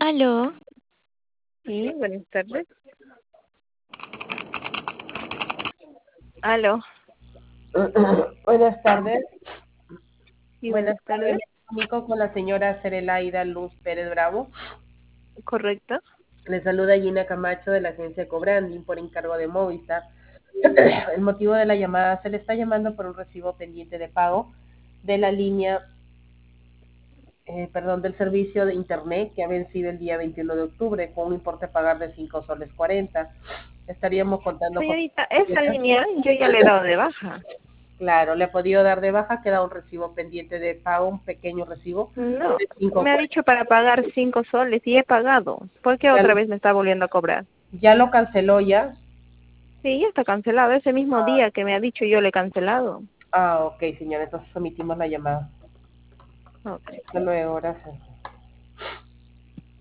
Aló, Sí, buenas tardes. Aló, Buenas tardes. sí, Buenas buenas tardes. tardes. Me comunico con la señora Cerelaida Luz Pérez Bravo. ¿Correcto? Le saluda Gina Camacho de la agencia Cobranding por encargo de Movistar. El motivo de la llamada, se le está llamando por un recibo pendiente de pago de la línea, del servicio de internet que ha vencido el día 21 de octubre con un importe a pagar de 5 soles 40. Estaríamos contando con... Señorita, esa línea yo ya le he dado de baja. Claro, le ha podido dar de baja, queda un recibo pendiente de pago, un pequeño recibo No, de me ha 5.40. dicho para pagar 5 soles y he pagado. ¿Por qué Ya, otra vez me está volviendo a cobrar? ya lo canceló ya. Sí, ya está cancelado. Ese mismo día que me ha dicho yo le he cancelado. Ok, señora, entonces omitimos la llamada. Ok. Hasta luego, gracias.